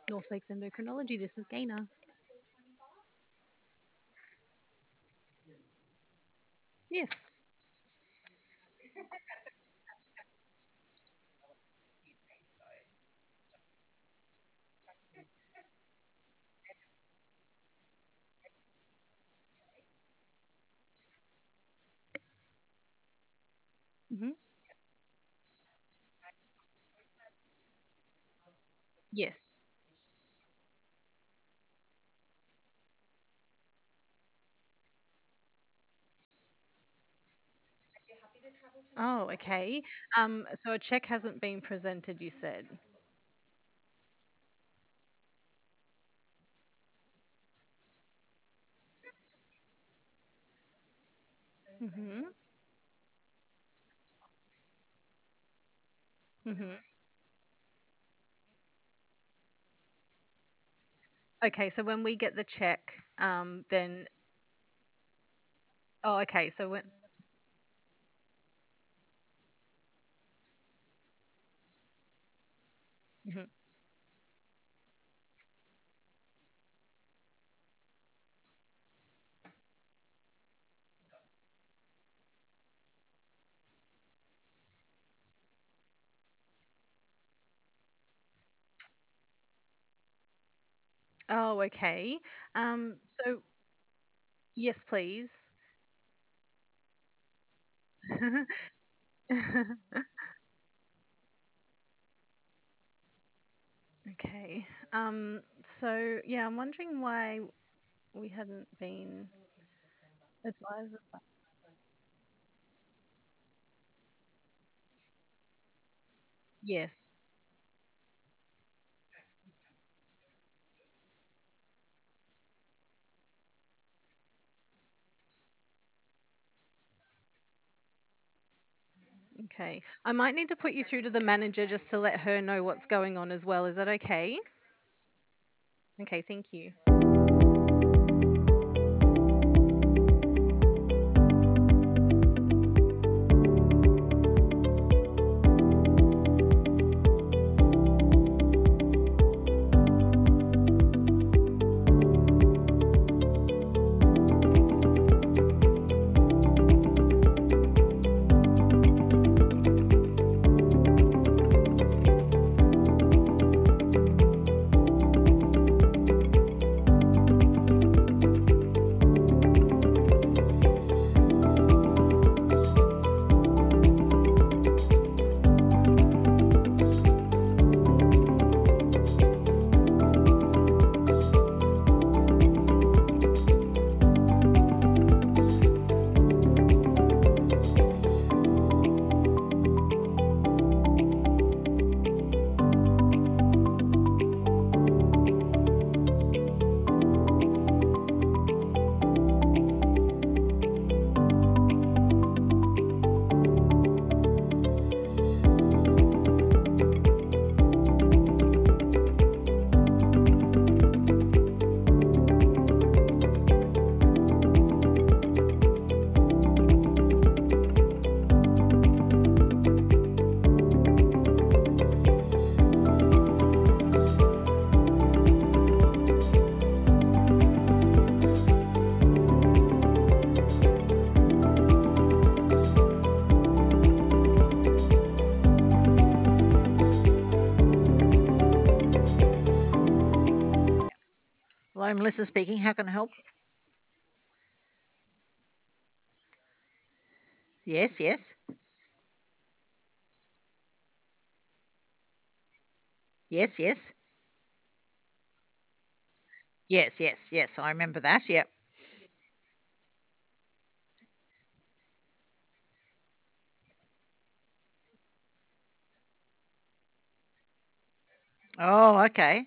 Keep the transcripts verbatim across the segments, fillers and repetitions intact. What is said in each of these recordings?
North Lakes Endocrinology. This is Gaina. Yes. Hmm. Yes. Oh, okay. Um, so a check hasn't been presented, you said. Hmm. Hmm. Okay, so when we get the check, um, then oh, okay. So when mhm. Oh, okay. Um, so yes, please. Okay. Um, so yeah, I'm wondering why we hadn't been advised of that. Yes. Okay. I might need to put you through to the manager just to let her know what's going on as well. Is that okay? Okay, thank you. Hello, Melissa speaking. How can I help? Yes, yes, yes, yes, yes, yes, yes. I remember that. Yep. Oh, okay.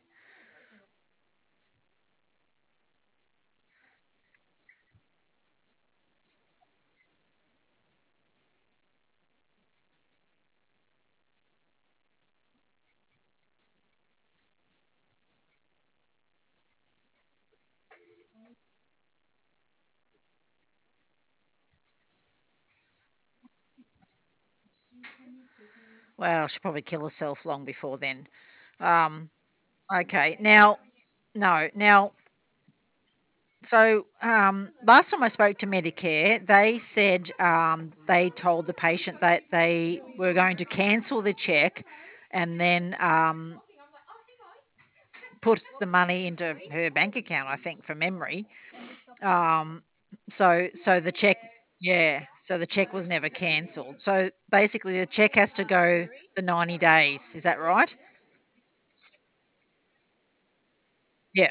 Well, she'll probably kill herself long before then. Um, Okay. Now, no. Now, so um, last time I spoke to Medicare, they said um, they told the patient that they were going to cancel the check and then um, put the money into her bank account, I think, from memory. Um, so, so the check, yeah, so the check was never cancelled. So basically, the check has to go the ninety days. Is that right? Yeah,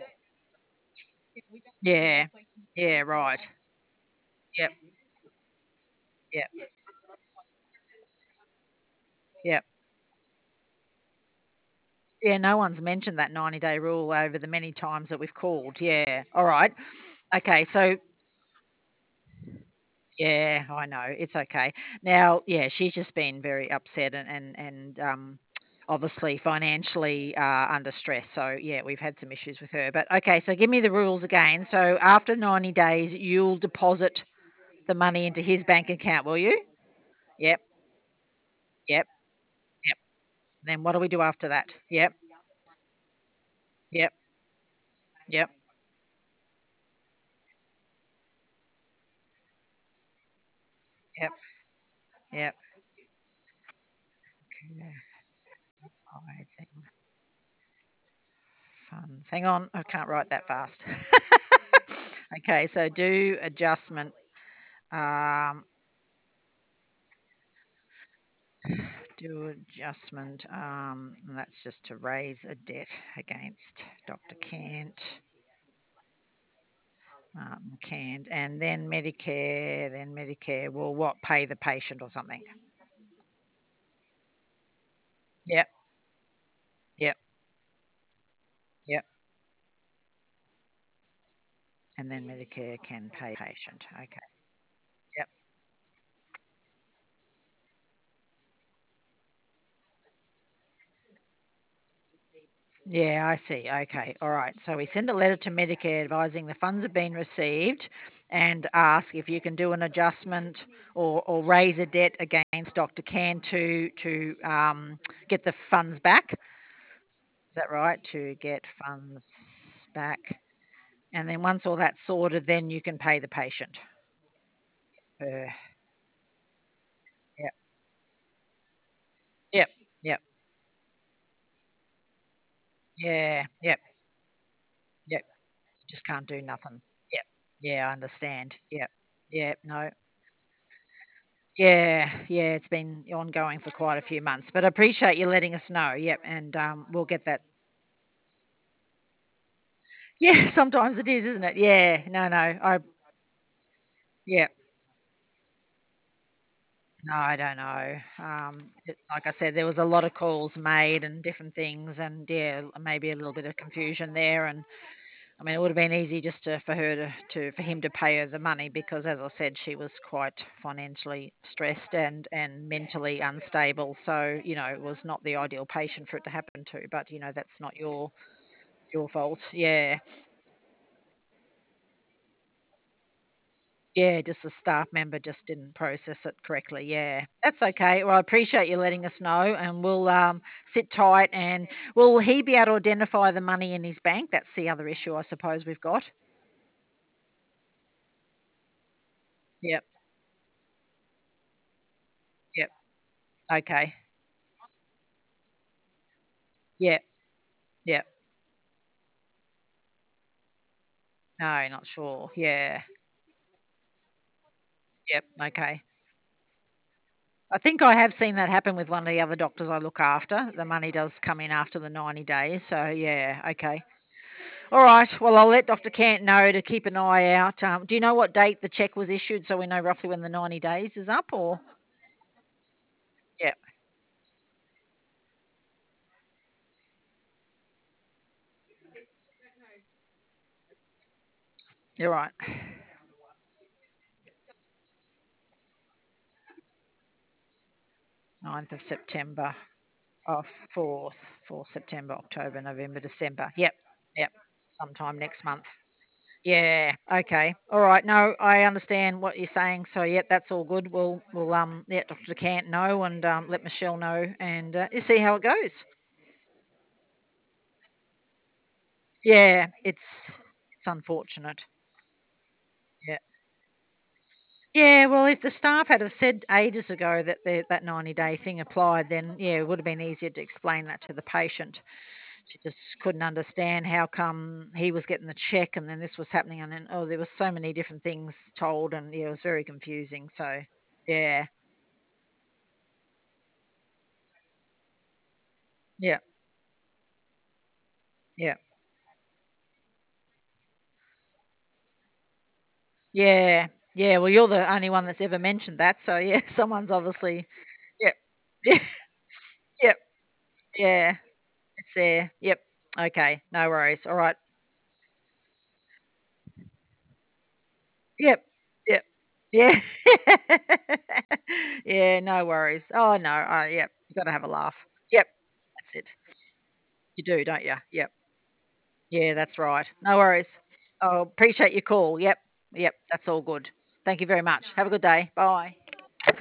yeah, yeah, right. Yep, yep, yep. Yeah, no one's mentioned that ninety day rule over the many times that we've called. Yeah. All right. Okay. So, yeah, I know. It's okay. Now, yeah, she's just been very upset and, and, and, um, obviously financially uh, under stress. So, yeah, we've had some issues with her. But okay, so give me the rules again. So, after ninety days, you'll deposit the money into his bank account, will you? Yep. Yep. Yep. Then what do we do after that? Yep. Yep. Yep. Yep. Yep. Okay. Rising funds. Hang on, I can't write that fast. Okay, so do adjustment. Um, do adjustment. Um, and that's just to raise a debt against Doctor Kent. Um, Kent, and then Medicare. Then Medicare will what pay the patient or something. Yep. Yep. Yep. And then Medicare can pay patient. Okay. Yep. Yeah, I see. Okay. All right. So we send a letter to Medicare advising the funds have been received and ask if you can do an adjustment or, or raise a debt against Doctor Can to to um, get the funds back. Is that right? To get funds back. And then once all that's sorted, then you can pay the patient. Uh, yep. Yep. Yep. Yeah. Yep. Yep. You just can't do nothing. Yep. Yeah, I understand. Yep. Yep. No. Yeah, yeah, it's been ongoing for quite a few months, but I appreciate you letting us know. Yep, and um, we'll get that. Yeah, sometimes it is, isn't it? Yeah, no, no, I, yeah, no, I don't know. Um, it, like I said, there was a lot of calls made and different things, and yeah, maybe a little bit of confusion there. And I mean, it would have been easy just to for her to, to for him to pay her the money because, as I said, she was quite financially stressed and and mentally unstable. So you know, it was not the ideal patient for it to happen to. But you know, that's not your your fault. Yeah. Yeah, just the staff member just didn't process it correctly. Yeah. That's okay. Well, I appreciate you letting us know and we'll um, sit tight and will he be able to identify the money in his bank? That's the other issue I suppose we've got. Yep. Yep. Okay. Yep. Yep. No, not sure. Yeah. Yep. Okay. I think I have seen that happen with one of the other doctors I look after. The money does come in after the ninety days. So, yeah. Okay. All right. Well, I'll let Doctor Cant know to keep an eye out. Um, do you know what date the check was issued so we know roughly when the ninety days is up or? Yeah, you're right. Ninth of September. Oh, fourth. fourth September, October, November, December. Yep. Yep. Sometime next month. Yeah. Okay. All right. No, I understand what you're saying. So, yep, that's all good. We'll, we'll um, let Doctor Cant know and um, let Michelle know and uh, you see how it goes. Yeah, it's it's unfortunate. Yeah. Yeah, well, if the staff had have said ages ago that the that ninety-day thing applied, then, yeah, it would have been easier to explain that to the patient. She just couldn't understand how come he was getting the check and then this was happening, and then, oh, there was so many different things told, and, yeah, it was very confusing, so yeah. Yeah, yeah. Yeah, yeah, well, you're the only one that's ever mentioned that, so, yeah, someone's obviously yep. Yeah, yep, yeah, it's there. Yep. Okay, no worries. Alright. Yep, yep. Yeah. Yeah, no worries. Oh, no, oh, yep, you gotta have a laugh. Yep, that's it. You do, don't you? Yep. Yeah, that's right. No worries. Oh, appreciate your call. Yep, yep, that's all good. Thank you very much. Have a good day. Bye.